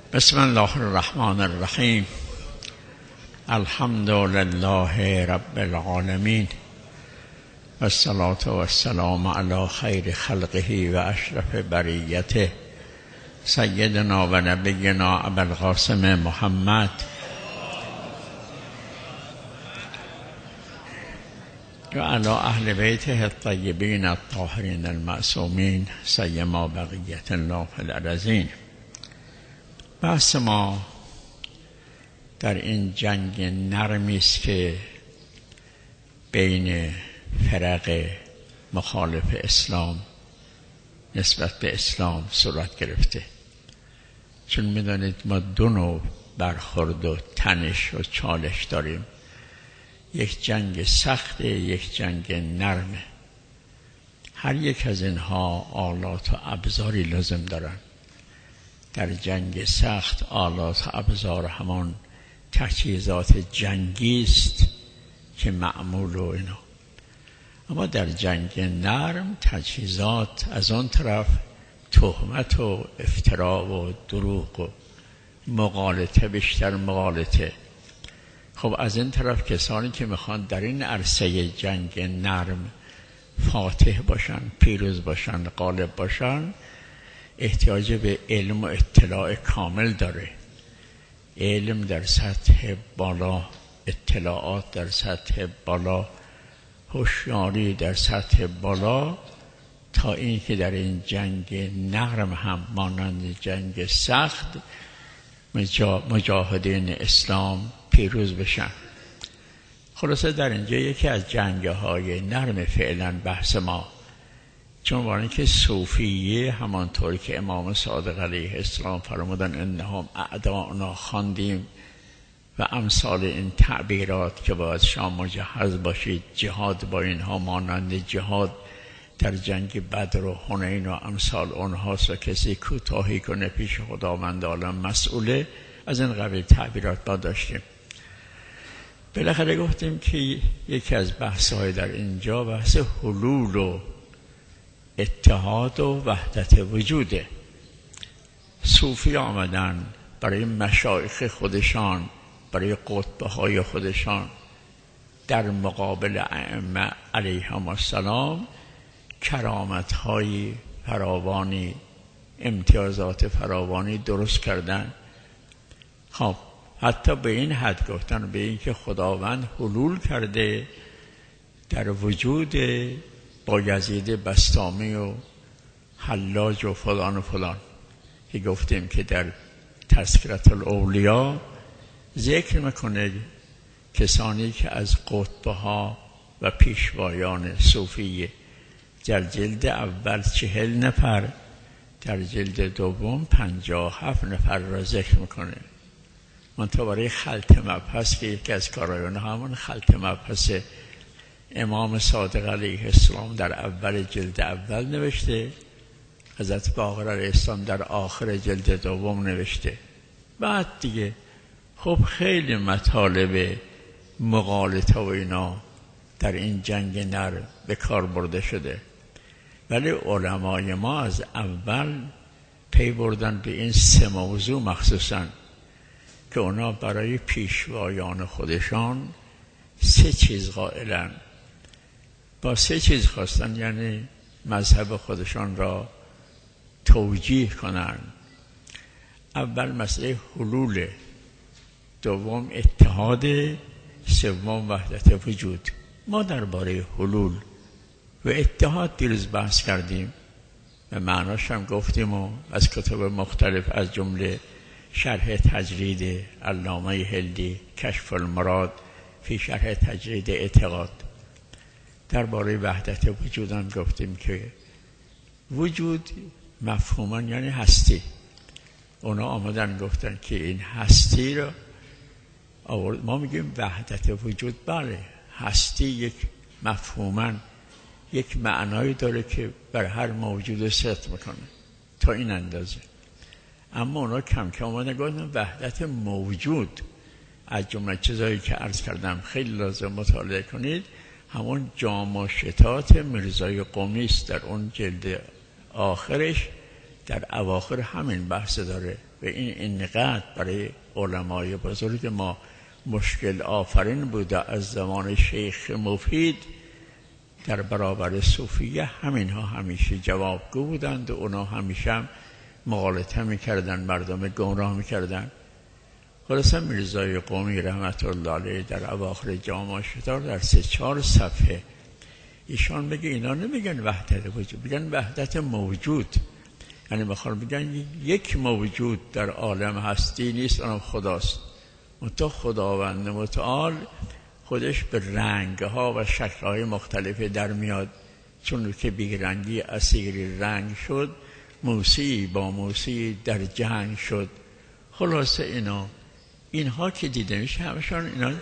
بسم الله الرحمن الرحیم. الحمد لله رب العالمین و الصلاة و السلام علی خیر خلقه و اشرف بریته سیدنا و نبینا ابوالقاسم محمد و علی اهل بیته الطیبین الطاهرین المعصومین سیما بقیت الله فی الارضین. بحث ما در این جنگ نرمی است که بین فرق مخالف اسلام نسبت به اسلام صورت گرفته. چون میدانید ما دو نوع برخورد و تنش و چالش داریم، یک جنگ سخت، یک جنگ نرمه. هر یک از اینها آلات و ابزاری لازم دارن. در جنگ سخت آلات و ابزار همان تجهیزات جنگی است که معمول و اینا، اما در جنگ نرم تجهیزات از آن طرف تهمت و افترا و دروغ و مغالطه، بیشتر مغالطه. خب از این طرف کسانی که میخوان در این عرصه جنگ نرم فاتح باشن، پیروز باشن، غالب باشن، احتیاج به علم و اطلاع کامل داره. علم در سطح بالا، اطلاعات در سطح بالا، هوشیاری در سطح بالا، تا اینکه در این جنگ نرم هم مانند جنگ سخت مجاهدین اسلام پیروز بشن. خلاصه در اینجا یکی از جنگ‌های نرم فعلا بحث ما، چون وارن که صوفیه همانطوری که امام صادق علیه السلام فرمودن انهم اعداءنا خواندیم و امثال این تعبیرات که باید شما مجهز باشید. جهاد با اینها مانند جهاد در جنگ بدر و حنین و امثال اونهاست و کسی کوتاهی کنه پیش خداوند عالم مسئوله. از این قبیل تعبیرات با داشتیم. بالاخره گفتیم که یکی از بحث‌های در اینجا بحث حلول و اتحاد و وحدت وجوده. صوفی آمدن برای مشایخ خودشان، برای قطب‌های خودشان در مقابل ائمه علیهم السلام کرامت‌های فراوانی، امتیازات فراوانی درست کردن. خب حتی به این حد گفتن به این که خداوند حلول کرده در وجود بایزید بسطامی و حلاج و فلان و فلان، که گفتیم که در تذکرة الاولیا ذکر میکنه کسانی که از قطبها و پیشوایان صوفیه در جلد اول 40 نفر، در جلد دوم 57 نفر را ذکر میکنه. منتها برای خلط مبحث که یکی از کارایان همون خلط مبحث امام صادق علیه السلام در اول جلد اول نوشته، حضرت باقر علیه السلام در آخر جلد دوم نوشته. بعد دیگه خب خیلی مطالب مغالطه و اینا در این جنگ نرم به کار برده شده، ولی علمای ما از اول پی بردن به این 3 موضوع مخصوصا که اونا برای پیشوایان خودشان 3 چیز قائلن. با 3 چیز خواستن یعنی مذهب خودشان را توجیه کنن. اول مسئله حلول، دوم اتحاد، سوم وحدت وجود. ما درباره حلول و اتحاد دیروز بحث کردیم و معناش هم گفتیم و از کتب مختلف از جمله شرح تجرید علامه هندی کشف المراد فی شرح تجرید اعتقاد. درباره وحدت وجود هم گفتیم که وجود مفهوما یعنی هستی. اونا آمدن گفتن که این هستی را ما میگیم وحدت وجود. بله، هستی یک مفهوما یک معنایی داره که بر هر موجود صدق میکنه تا این اندازه. اما اونا کم کم آمدن گفتن وحدت موجود. از جمله چیزایی که عرض کردم خیلی لازم مطالعه کنید، همون جام و شتات میرزای قمی است. در اون جلد آخرش در اواخر همین بحث داره و این اینقدر برای علمای بزرگ ما مشکل آفرین بوده از زمان شیخ مفید در برابر صوفیه. همینها همیشه جوابگو بودند و اونا همیشه هم مغالطه میکردن، مردم گمراه میکردن. خلاصه میرزای قمی رحمت الله علیه در اواخر جامع شتار در 3-4 صفحه ایشان بگه اینا نمیگن وحدت وجود، میگن وحدت موجود. یعنی میخوان بگن یک موجود در عالم هستی نیست، اونم خداست. منتها خداوند متعال خودش به رنگها و شکلهای مختلف در میاد، چون که بیرنگی اسیر رنگ شد، موسی با موسی در جنگ شد. خلاصه اینها که دیده میشه همشان اینا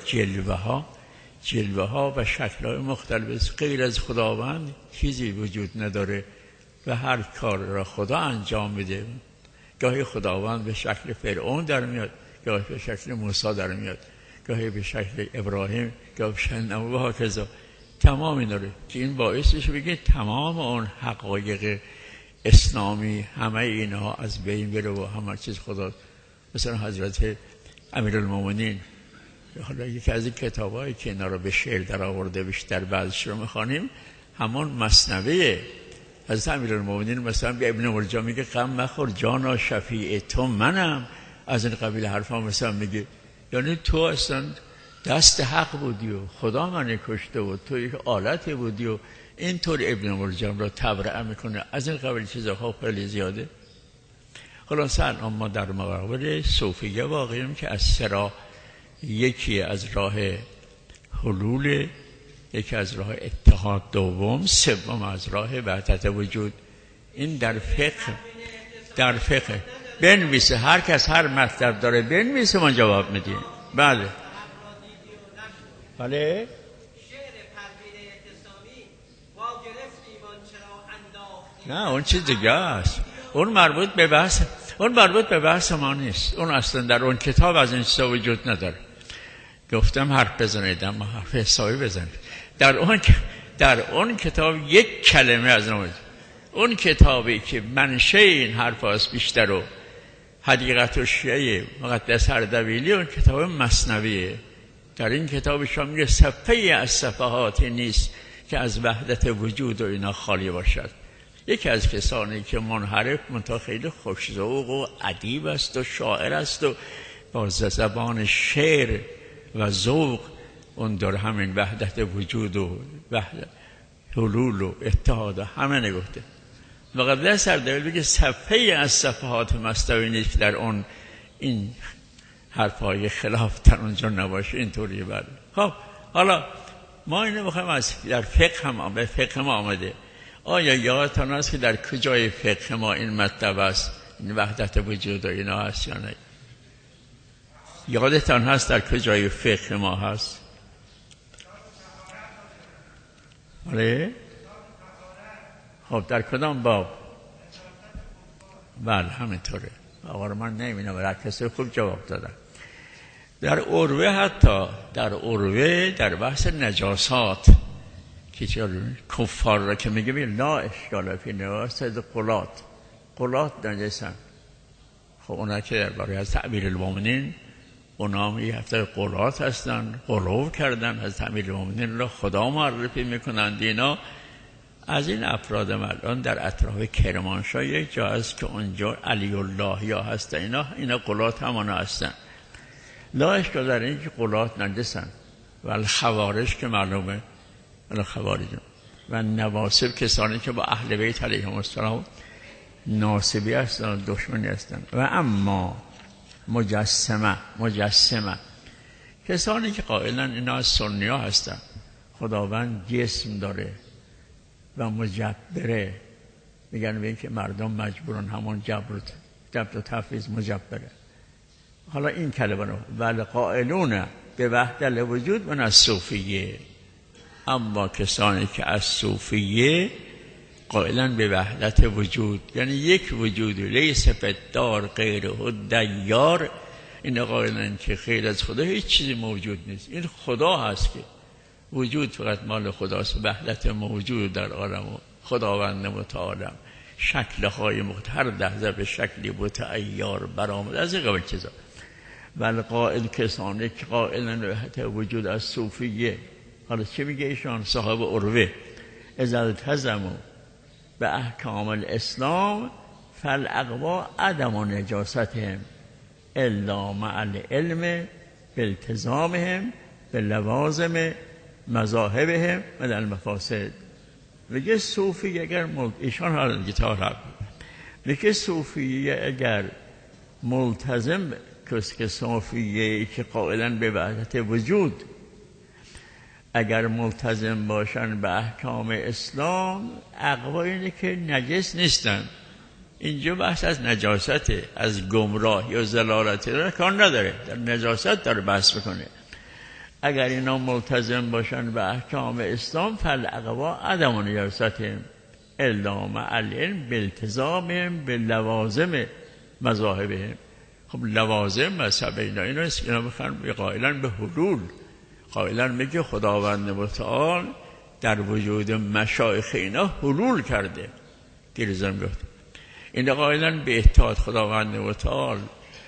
جلوه ها و شکلهای مختلف، غیر از خداوند چیزی وجود نداره و هر کار را خدا انجام میده. گاهی خداوند به شکل فرعون در میاد، گاهی به شکل موسی در میاد، گاهی به شکل ابراهیم، گاهی به شکل نوح و کذا. تمام اینا رو که این باعثش بگه تمام اون حقایق اسلامی همه اینها از بین بره و همه چیز خدا. مثلا حضرت امیرالمومنین، حالا یکی از این کتابایی که اینا رو به شعر در آورده بیشتر بعضش رو میخوانیم، همون مثنویه. حضرت امیرالمومنین مثلا به ابن مرجان میگه غم مخور جانا شفیع تو منم، از این قبیل حرفا مثلا میگه یعنی تو اصلا دست حق بودی و خدا من کشته و تو یک آلتی بودی و اینطور ابن مرجان رو تبرئه میکنه. از این قبیل چیزها خیلی زیاده. خلاصه الان ما در مقابل صوفیه واقعیم که از سرا یکی از راه حلول، یکی از راه اتحاد دوم، سوم از راه وحدت وجود. این در فقه بنویسه، هر کس هر مطلب داره بنویسه، ما جواب میدیم. بله بله. نه اون چیز دیگه است، اون مربوط به بحث ما نیست. اون اصلا در اون کتاب از این چیزا وجود نداره. گفتم حرف بزنید اما حرف حسابی بزنید. در اون کتاب یک کلمه از نمید. اون کتابی که منشه این حرف هاست بیشتر و حدیقت و شیعه مقدس اردبیلی، اون کتاب مثنویه. در این کتاب شما میگه صفحه از صفحاتی نیست که از وحدت وجود و اینا خالی باشد. یکی از کسانی که منحرف منتها خیلی خوش‌ذوق و ادیب است و شاعر است و با زبان شعر و ذوق اون در همین وحدت وجود و وحدت حلول و اتحاد همه نگفته. مقدس اردبیل بگه صفحه از صفحات مثنوی نیست که در اون این حرفای خلاف در اونجا نباشه. اینطوریه. بله. خب حالا ما اینو بخوایم از در فقه ما آمده. آیا یادتان هست که در کجای فقه ما این مطلب است، این وحدت وجود و اینا هست یا نه؟ یادتان هست در کجای فقه ما هست؟ آره؟ خب در کدام باب؟ بله همینطوره. آقا من نمیدونم، هر کسی خوب جواب دادن. در عروه، حتی در عروه در بحث نجاسات که کفار را که میگه لا اشکال فی نجاست قلات نجسن. خب اونا که درباره از امیرالمومنین اونا هم یه هفته قلات هستن، غلو کردن، از امیرالمومنین را خدا معرفی میکنند. اینا از این افراد الان در اطراف کرمانشاه یک جا هست که اونجا علی الله یا هستن. اینا قلات همانا هستن. لا اشکال در این که قلات نجسن. و الخوارج که معلومه الخوارج و نواصب کسانی که با اهل بیت علیهم السلام ناصبی هستن، دشمنی هستن. و اما مجسمه کسانی که قائلن اینا از سنی ها هستن، خداوند جسم داره و مجبره، میگن به این که مردم مجبورن، همون جبر و تفویض مجبره. حالا این کلمه رو ولی قائلون به وحدت وجود من از صوفیه. اما کسانی که از صوفیه قائلن به وحدت وجود، یعنی یک وجود لیس فدار غیر دیار، این قائلن که خیر از خدا هیچ چیزی موجود نیست. این خدا هست که وجود فقط مال خداست، وحدت موجود در عالم و خداوند متعالم. شکل‌های هر لحظه به شکلی متعیار برآمد از این قبل چیزا. ولی قائل کسانی که قائلن وحدت وجود از صوفیه، حالا چه میگه ایشان؟ صاحب عروه، اذا التزموا به احکام الاسلام فالاقوا عدم نجاستهم الا مع العلم بالتزامهم بلوازم مذاهبهم من المفاسد. میگه صوفی اگر ایشان حالا گیتار میگه صوفی اگر ملتزم که صوفیه که قائلا به وحدت وجود اگر ملتزم باشن به احکام اسلام، اقوا اینه که نجس نیستن. اینجا بحث از نجاسته، از گمراه یا ضلالت را کار نداره، در نجاست داره بحث بکنه. اگر اینا ملتزم باشن به احکام اسلام فالاقوا عدم نجاستهم الا مع العلم بالتزامهم باللوازم مذاهبهم. خب لوازم مذهب اینا است که اینا بخوان قائلا به حلول، قائلا میگه خداوند متعال در وجود مشایخ اینا حلول کرده. دیرزم گفت این قائلا به اتحاد خداوند متعال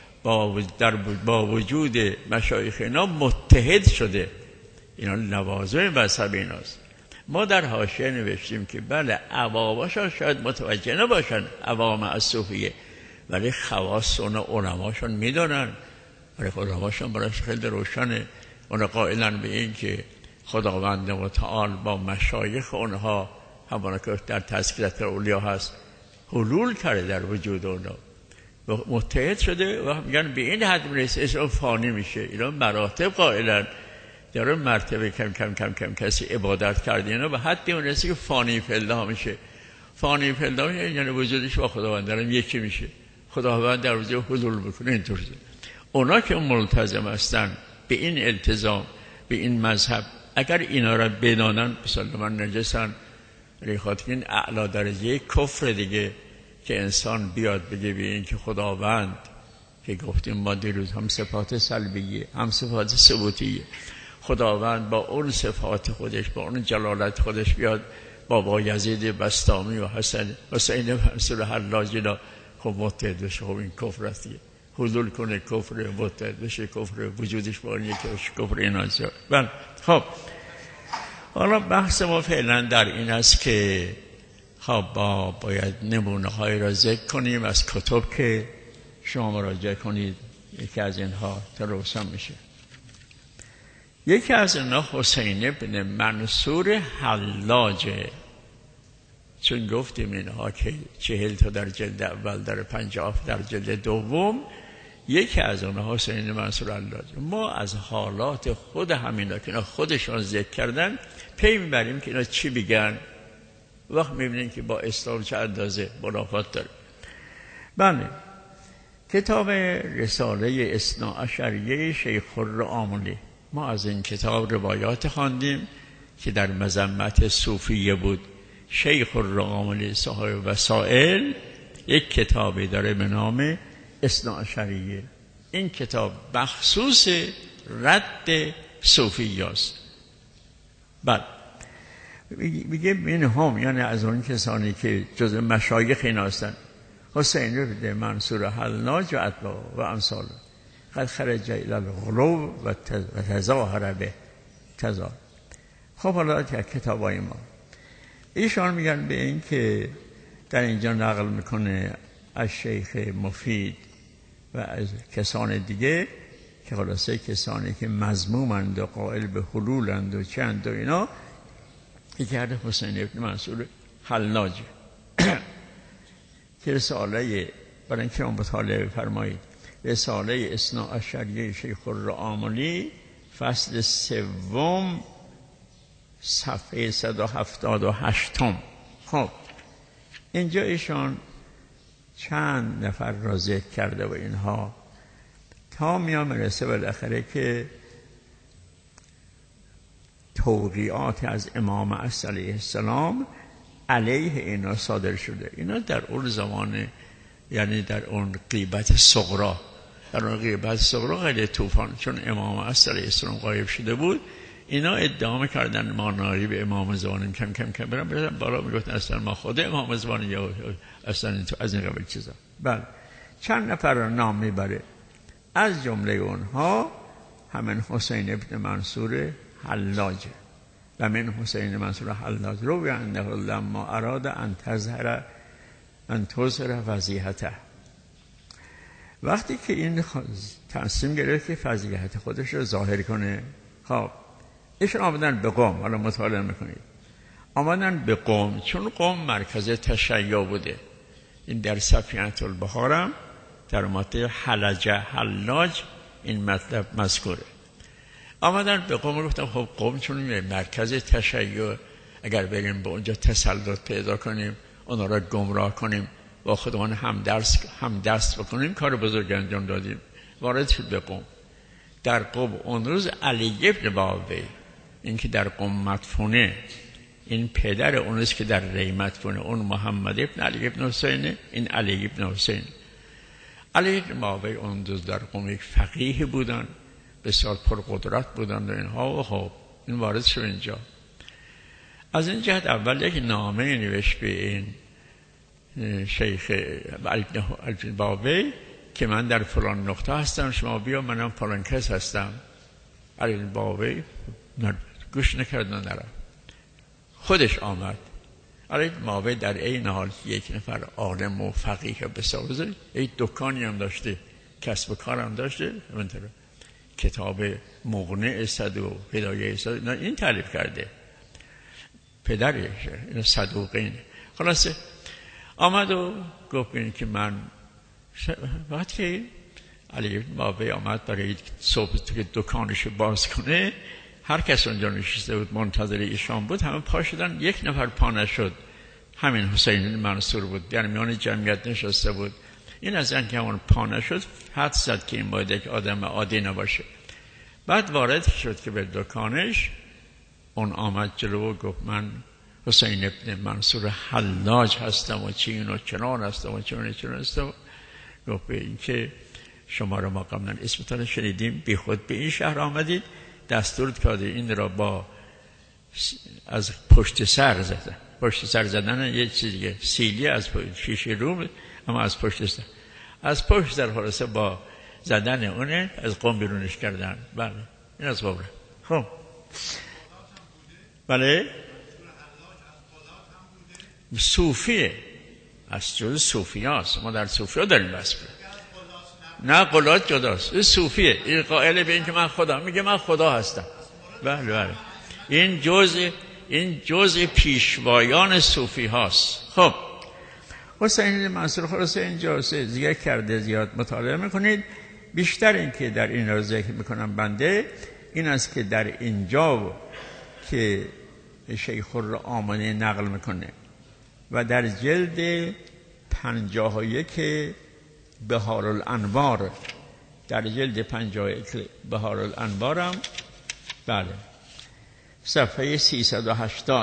با وجود مشایخ اینا متحد شده. اینا لوازم مذهب ایناست. ما در حاشیه نوشتیم که بله عوامشان شاید متوجه نباشن، عوام از صوفیه، ولی خواص اون علماشون میدونن، ولی علماشون براش خیلی روشنه. اون قائلن به این که خداوند متعال با مشایخ اونها همون که در تذکرت اولیا هست حلول کرده در وجود اونها، متحد شده و میگن به این حد میرسه اسم فانی میشه. اینا مراتب قائلن، در مرتبه کم کم کم کم کسی عبادت کرده اینا به حدی میرسه که فانی فلده میشه. فانی فلده یعنی وجودش با خداوند دارم یکی میشه، خداوند در وجود حلول بکنه. اینطوره اونا که ملتزم هستن به این التزام به این مذهب، اگر اینا را بدانن مسلماً نجسن. ریخات این اعلی درجه کفر دیگه که انسان بیاد بگه به این که خداوند که گفتیم ما دیروز هم صفات سلبیه هم صفات ثبوتیه، خداوند با اون صفات خودش با اون جلالت خودش بیاد با بایزید بسطامی و حسین منصور حلاجی را خب متحد بشه. خب این کفر است دیگه، حلول کنه کفر، متحد بشه کفر، وجودش با اون یکی کفر. اینا بله. خب حالا بحث ما فعلا در این است که خب باید نمونه های را ذکر کنیم از کتب که شما مراجعه کنید. یکی از اینها تا روشن میشه. یکی از اینها حسین بن منصور حلاجه، چون گفتیم اینها که 40 تا در جلد اول، در 50 در جلد دوم. یکی از اونها حسین منصور حلاجه. ما از حالات خود همینا که اینا خودشان ذکر کردن پی میبریم که اینا چی بگن، وقت میبینیم که با اسلام چه اندازه منافات داره. بله، کتاب رساله اثناعشریه شیخ الرآملی، ما از این کتاب روایات خواندیم که در مذمت صوفیه بود. شیخ الرآملی صاحب وسائل یک کتابی داره به نام اثناعشریه. این کتاب بخصوص رد صوفیه است. بله، میگه این هم یعنی از اون کسانی که جز مشایخ اینا هستن، حسین بن منصور حلاج و اتباع و امثال قد خرج الى الغلو و تظاهر به تظاهر. خب حالا که کتابای ما ایشان میگن به این که در اینجا نقل میکنه از شیخ مفید و از کسان دیگه که خلاصه کسانی که مذمومند و قائل به حلولند و چند و اینا، یکی هر حسین ابن منصور حلاج که رساله برای اینکه اون مطالعه فرمایید، رساله اثناعشریه شیخ الرآملی فصل 3 صفحه 178. خب اینجا ایشان چند نفر را ذکر کرده و اینها تا میرسه بالاخره که توقیعات از امام عصر علیه السلام علیه اینا صادر شده. اینا در اون زمان، یعنی در اون غیبت صغرا، در اون غیبت صغرا خیلی طوفان، چون امام عصر علیه السلام غایب شده بود، اینا ادعا می‌کردن ما نایب امام زمانیم، کم کم کم برن بالا میگفتن اصلا ما خود امام زمانیم یا اصلا از این قبیل چیزا. بله چند نفر را نام میبره، از جمله اونها همین حسین ابن منصور حلاج و من حسین منصور حلاج رو به انه لما اراد ان تظهر فضیحته، وقتی که این تصمیم گرفت که فضیحت خودش رو ظاهر کنه، خب ایشون آمدن به قم، حالا مطالعه میکنید، آمدن به قم چون قم مرکز تشیع بوده. این در سفینه البحارم در ماده حلاج این مطلب مذکوره. آمدن به قم گفتم خب قم چون مرکز تشیع، اگر بریم به اونجا تسلط پیدا کنیم، اونا را گمراه کنیم، با خودمان هم دست بکنیم، کار بزرگ انجام دادیم. وارد شد به قم. در قم اون روز علی ابن بابی، این که در قم مدفونه، این پدر اون روز که در ری مدفونه، اون محمد ابن علی ابن حسین، این علی ابن حسین. علی ابن بابی اون روز در قم یک فقیه بودن، بسیار پرقدرت بودن و اینها، و خب این وارد شد اینجا. از این جهت اول یک نامه نوشت به این شیخ علی ابن بابی که من در فلان نقطه هستم، شما بیا، منم فلان کس هستم. علی ابن بابی گوش نکرد، نرفت، خودش آمد. علی ابن بابی در این حال یک نفر عالم و فقیه بسیار بزرگ، یک دکانی هم داشته، کسب و کار هم داشته، کتاب مغنی صد و هدایه صد این تالیف کرده، پدرش این صدوقین. خلاصه آمد و گفت این که من وقتی علی ابن بابی آمد برای صبح که دکانش باز کنه، هر کس اونجا نشسته بود منتظر ایشان بود، همه پا شدن، یک نفر پا نشد، همین حسین منصور بود در میان جمعیت نشسته بود. این از این که همون پا نشد حد زد که این باید یک آدم عادی نباشه. بعد وارد شد که به دکانش، اون آمد جلو و گفت من حسین ابن منصور حلاج هستم و چین و چنان هستم و چنان هستم. گفت به این که شما را ما قبلا اسمتان شنیدیم، بی خود به این شهر آمدید، دستور کرده این را با از پشت سر زدن. پشت سر زدن یه چیزیه، سیلی از شیشه روم، اما از پشت سر، از پشت سر خلاصه با زدن اونه از قم بیرونش کردن. بله این از قبره. خب بله صوفیه، از جز صوفی هاست، ما در صوفی ها داریم بس نه قلات جداست، این صوفیه، این قائل به این که من خدا، میگه من خدا هستم. بله بله این جزء پیشوایان صوفی هاست. خب حسین منصور خلاصه اینجا ذکر کرده، زیاد مطالعه میکنید. بیشتر این که در این را ذکر میکنم بنده این است که در اینجا که شیخ الرآمنی نقل میکنه و در جلد 51 بهار الانوار، در جلد 51 بهار الانوار هم بله صفحه 380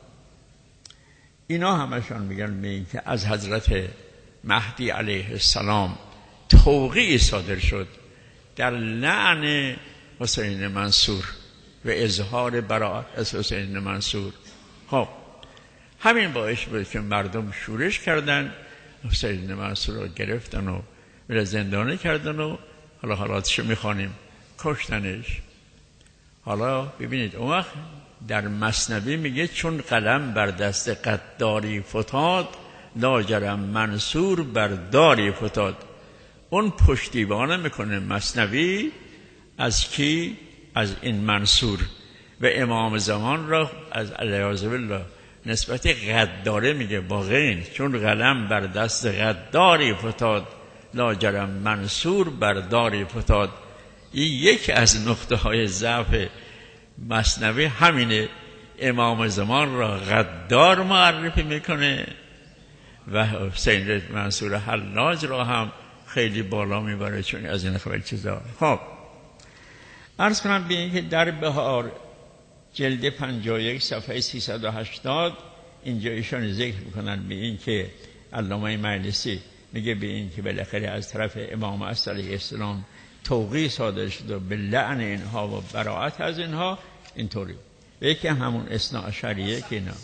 اینا همشان میگن به این که از حضرت مهدی علیه السلام توقیع صادر شد در لعن حسین منصور و اظهار براءت از حسین منصور. خب همین باعث بود که مردم شورش کردن، حسین منصور رو گرفتن و به زندانی کردن و حالا حالاتشو میخوانیم، کشتنش. حالا ببینید اون وقت در مثنوی میگه چون قلم بر دست غداری فتاد، لاجرم منصور بر داری فتاد. اون پشتیبانه میکنه مثنوی از کی؟ از این منصور، و امام زمان را از علیه بالله نسبت غداره میگه با غین، چون قلم بر دست غداری فتاد، لاجرم منصور بر داری فتاد. این یکی از نقطه های ضعف مثنوی همینه، امام زمان را غدار معرفی میکنه و حسین منصور حلاج را هم خیلی بالا میبره، چون از این خبر چیزا. خب عرض کنم به این که در بهار جلد 51 صفحه 380 اینجا ایشان ذکر میکنن به این که علامه مجلسی میگه به این که بالاخره از طرف امام علیه السلام توقیع صادر شد و به لعن اینها و براءت از اینها، اینطوری. یکی همون اثنا عشریه که اینا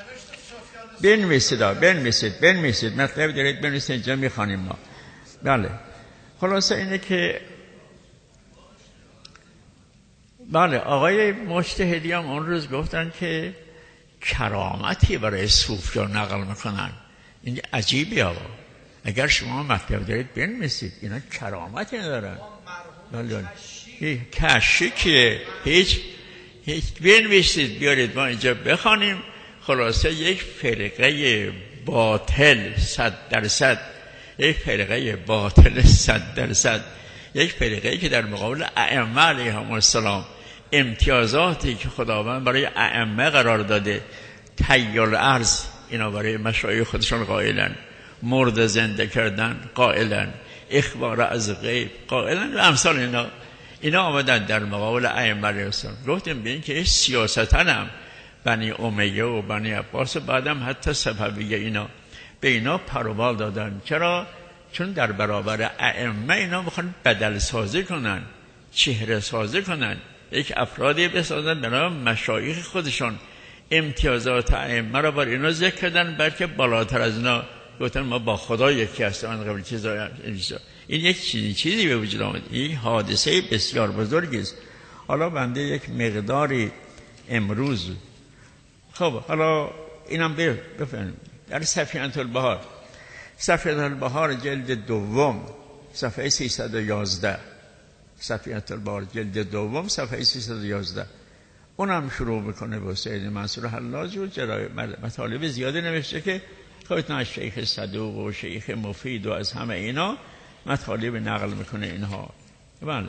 بنویسید مطلب دارید بنویسید، اینجا میخوانیم ما. بله خلاصه اینه که بله آقای مجتهدی هم اون روز گفتن که کرامتی برای صوفیان نقل میکنن. این عجیبی آقا، اگر شما مطلب دارید بنویسید، اینا کرامتی ندارن. بله کشی که هیچ بنویسید بیارید ما اینجا بخوانیم. خلاصه یک فرقه باطل 100%، یک فرقه باطل 100%، یک فرقه که در مقابل ائمه علیهم السلام امتیازاتی که خداوند برای ائمه قرار داده، تحییل ارض، اینا برای مشایخ خودشون قائلن، مرد زنده کردن قائلن، اخبار از غیب قائلن و امثال اینا آمدن در مقابل ائمه علیهم السلام. گفتیم به این که سیاستن هم بنی امیه و بنی عباس و بعدم حتی صفویه اینا به اینا پروبال دادن. چرا؟ چون در برابر ائمه اینا میخوان بدل سازی کنن، چهره سازی کنن، یک افرادی بسازن به نام مشایخ خودشون، امتیازات ائمه را بر اینا ذکر کردن، بلکه بالاتر از اینا گفتن ما با خدا یکی هستیم. قبل این یک چیزی به وجود آمد. این حادثه بسیار بزرگی است. حالا بنده یک مقداری امروز خب حالا اینم بفهمیم. در سفینه البحار جلد دوم صفحه 311، سفینه البحار جلد دوم صفحه 311 اونم شروع میکنه با سید منصور حلاج و جرای مطالب زیاده نوشته که خودتون از شیخ صدوق و شیخ مفید و از همه اینا مطالب نقل میکنه اینها. بله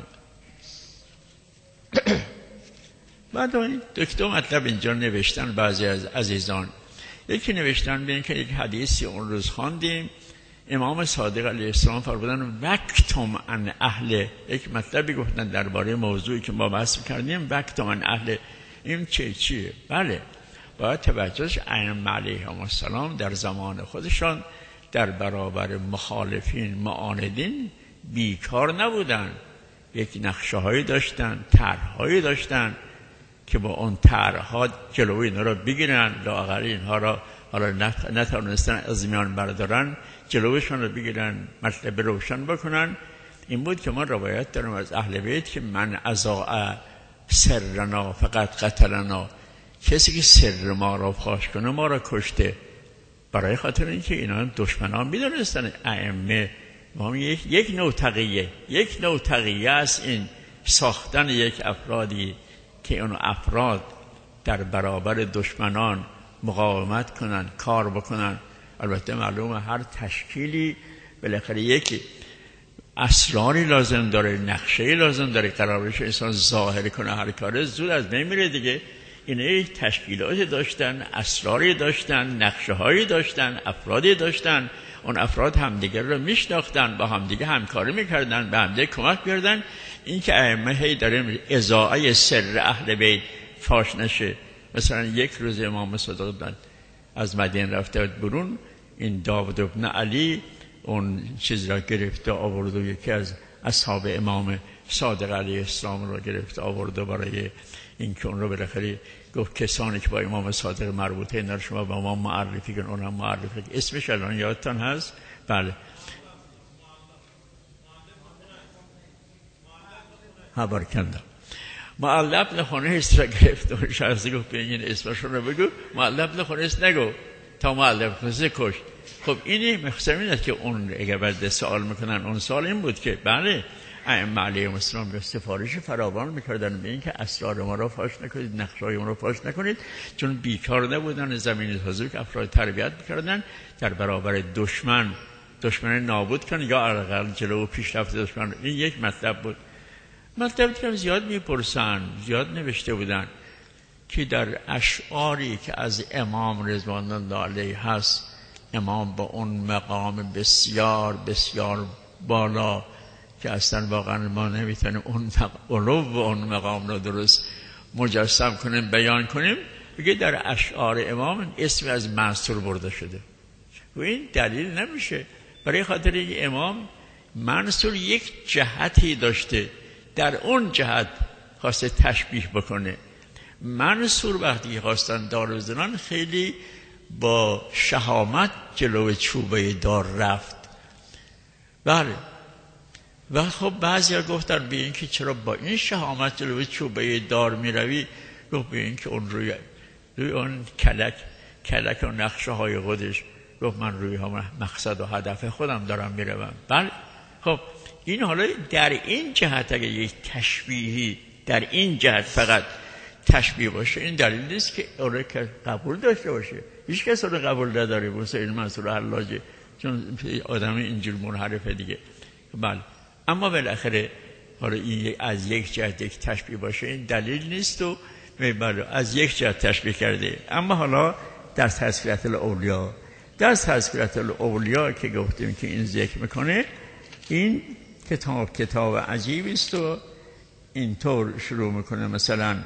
بعد دو مطلب اینجا نوشتن بعضی از عزیزان. یکی نوشتن ببین که یک حدیثی اون روز خواندیم، امام صادق علیه السلام فرمودن وقتم عن اهل، یک مطلبی گفتن درباره موضوعی که ما بحث کردیم، وقتم عن اهل. این چیه؟ بله باید توجهش ائمه علیهم السلام در زمان خودشان در برابر مخالفین معاندین بیکار نبودن، یک نقشه هایی داشتن، طرح‌هایی داشتن که با اون طرح‌ها جلوی اینا را بگیرن، لااقل اینها را حالا نتوانستن از میان بردارن، جلوشان را بگیرن، مطلب روشن بکنن. این بود که ما روایت داریم از اهل بیت که من اضاع سرنا فقط قتلنا، کسی که سر ما را فاش کنه ما را کشته. برای خاطر اینکه اینا دشمنان می‌دونستن ائمه ما یک نوع تقیه است، این ساختن یک افرادی که اون افراد در برابر دشمنان مقاومت کنن، کار بکنن. البته معلومه هر تشکیلی بالاخره یک اسراری لازم داره، نقشه‌ای لازم داره، قرارش انسان ظاهر کنه هر کاره زود از بین میره دیگه. اینا تشکیلاتی داشتن، اسراری داشتن، نقشه‌هایی داشتن، افرادی داشتن. اون افراد همدیگر رو میشناختن، با همدیگه همکاری میکردن، به همدیگه کمک می‌کردن. این که ائمه هی داریم اضاعه سر اهل بیت فاش نشه. مثلا یک روز امام صادق از مدینه رفته برون، این داود ابن علی اون چیز را گرفته آورد و یکی از اصحاب امام صادق علیه السلام را گرفته آورد برای اینکه اون رو بالاخره گفت کسانی که با امام صادق مربوطه اینا رو شما با ما معرفی کن. اونم معرفی کن. اسمش الان یادتان هست؟ بله بارکالله. معلب نخونه است را گرفته و شخصی گفت به این اسمشون رو بگو. معلب نخونه است نگو تا معلب خونه کش. خب اینی مخصوصا این است که اون اگر بعد سوال میکنن، اون سوال این بود که بله ائمه علیهم السلام به سفارش فراوان میکردن به این که اسرار ما را فاش نکنید، نقشه‌های ما را فاش نکنید، چون بیکار نبودن، زمین سازی که افراد تربیت میکردن در برابر دشمن نابود کنن یا حداقل جلو و پیشرفت دشمن. این یک مطلب بود. مطلب که زیاد میپرسن، زیاد نوشته بودن که در اشعاری که از امام رضوان الله علیه هست، امام با اون مقام بسیار بسیار بالا که اصلا واقعا ما نمیتونیم اون اون مقام رو درست مجسم کنیم، بیان کنیم، بگه در اشعار امام اسم از منصور برده شده و این دلیل نمیشه. برای خاطر امام منصور یک جهتی داشته، در اون جهت خواسته تشبیه بکنه منصور وقتی خواستن دار بزنن خیلی با شهامت جلو چوبه دار رفت. بله. و خب بعضیا گفتن به این که چرا با این شهامت جلو چوبه دار میروی؟ گفت به این که اون روی اون کلک و نقشه های خودش، گفت من روی مقصد و هدف خودم دارم میروم. بله. خب این حالا در این جهت اگه یک تشبیهی در این جهت فقط تشبیه باشه، این دلیل نیست که اون که قبول داشته باشه. هیچ کس اون قبول نداره حسین منصور حلاجه، چون آدم اینجور منحرفه دیگه. بله. اما بالاخره حالا این از یک جهت یک تشبیه باشه این دلیل نیست و بله از یک جهت تشبیه کرده. اما حالا در تذکرة الاولیا که گفتیم که این ذکر میکنه، این کتاب عجیبی است و اینطور شروع میکنه. مثلا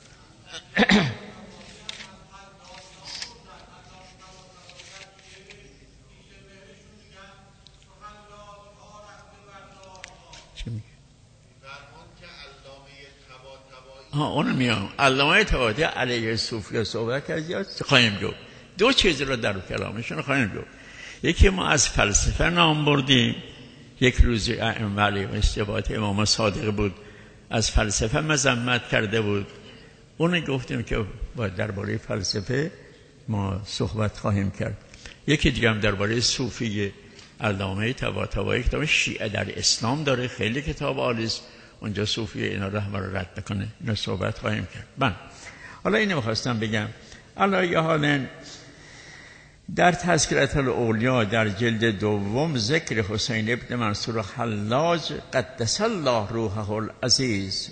اونو میام علامه طباطبایی علیه صوفیه صحبت کرد، خواهیم گفت دو چیز رو در کلامشون خواهیم گفت. یکی ما از فلسفه نام بردیم، یک روز ولی استباط امام صادق بود از فلسفه مذمت کرده بود، اون گفتیم که باید درباره فلسفه ما صحبت خواهیم کرد. یکی دیگه هم درباره صوفی علامه طباطبایی کتاب شیعه در اسلام داره، خیلی کتاب عالی است، اونجا صوفی اینا رو همه رو رد میکنه، اینا صحبت خواهیم کرد. من حالا اینو میخواستم بگم. حالا یه حالا در تذکرة الاولیا در جلد دوم ذکر حسین ابن منصور حلاج قدس الله روحه العزیز،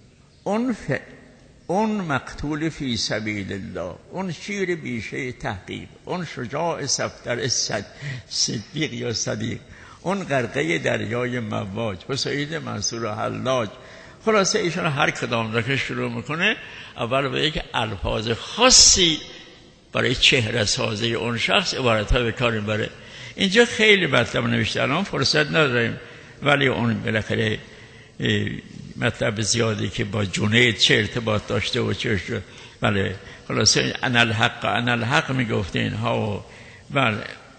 اون مقتول فی سبیل الله، اون شیر بیشه تحقیق، اون شجاع صفدر صدیق یا صدیق، اون غرقه دریای مواج حسین منصور حلاج. خلاصه ایشون هر کدام را که شروع میکنه اول به یک الفاظ خاصی برای چهره سازی اون شخص عبارت‌ها به کار میبره. اینجا خیلی مطلب نوشته، الان فرصت نداریم، ولی اون بالاخره مطلب زیادی که با جنید چه ارتباط داشته و چه شد. بله خلاصه انا الحق میگفته اینها و بله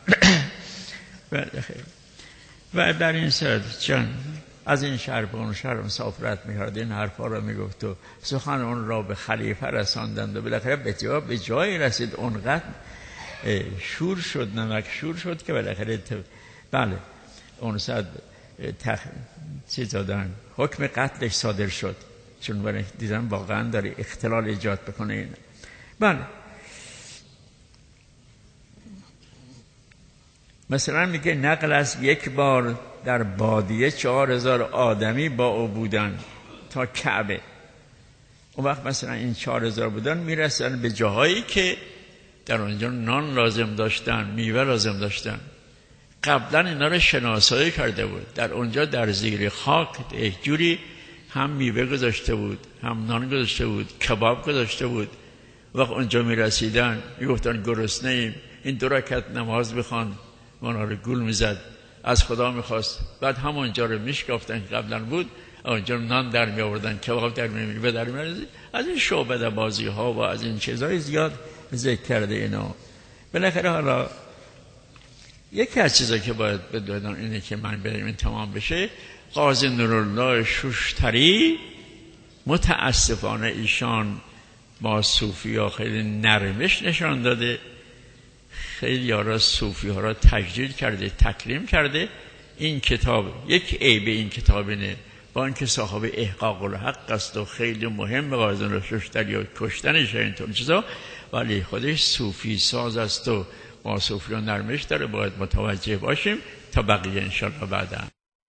و در این صورت چون از این شهر به اون شهر مسافرت می‌کرد، این حرفا رو میگفت و سخن اون را به خلیفه رساندند و بالاخره به جایی رسید اونقدر شور شد، نمک شور شد که بالاخره بله اون صد چیز دادن حکم قتلش صادر شد، چون برای دیدن واقعا داره اختلال ایجاد بکنه این. بله مثلا میگه نقل از یک بار در بادیه 4000 آدمی با او بودن تا کعبه. اون وقت مثلا این 4000 بودن میرسن به جاهایی که در اونجا نان لازم داشتن، میوه لازم داشتن. قبلا اینا رو شناسایی کرده بود، در اونجا در زیر خاک یک جوری هم میوه گذاشته بود، هم نان گذاشته بود، کباب گذاشته بود. وقت اونجا میرسیدن میگفتن گرسنه ایم، این 2 رکعت نماز بخوان، اونا رو گول میزد، از خدا میخواست. بعد همونجا رو میشکافتن که قبلا بود، اونجا نان در می آوردن، کباب در می در می. از این شعبده بازی ها و از این چیزای زیاد ذکر کرده اینا. بالاخره حالا یکی از چیزایی که باید بدونن اینه که من بریم این تمام بشه. قاضی نورالله شوشتری متاسفانه ایشان با صوفی ها خیلی نرمش نشان داده، خیلی ها صوفی ها را تجلیل کرده، تکریم کرده. این کتاب یک عیب این کتاب اینه، با اینکه صاحب احقاق الحق است و خیلی مهم قاضی نورالله شوشتری و کشتنش اینطور چیزا، ولی خودش صوفی ساز است و با صوفی ها نرمش داره، باید متوجه باشیم. تا بقیه انشاءالله بعدا.